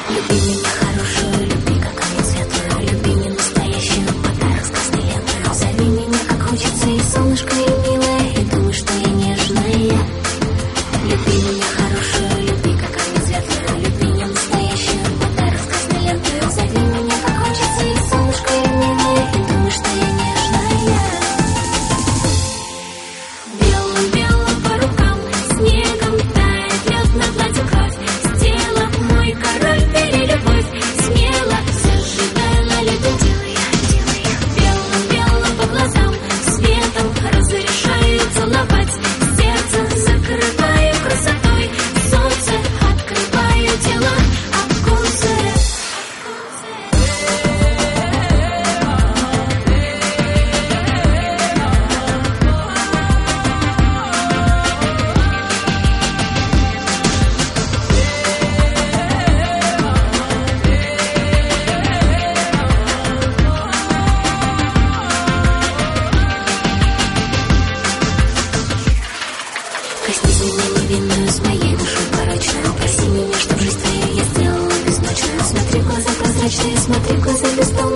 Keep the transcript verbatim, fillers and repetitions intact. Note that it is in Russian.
Люби меня хорошую, люби как огонь светлую, люби не настоящую, подарок с красной лентой. Зови меня как хочется, и солнышко, и милое, и думай, что я нежная. Люби меня хорошую, люби как огонь светлую, люби не настоящую, подарок с красной лентой. Зови меня как хочется, и солнышко, и милое, и думай, что я нежная. Белым-белым по рукам, снегом тает лед на платье кровь. Сделав мой король перелюбовь, смело зажигай на лету, делай, делай. Белым-белым по глазам, светом разрешаю целовать. Сердце закрываю красотой, солнце открываю тело, окунься. Коснись меня невинную, с моей душой порочную. Проси меня, чтоб жизнь твою я сделала безночную. Смотри в глаза прозрачные, смотри в глаза без полной.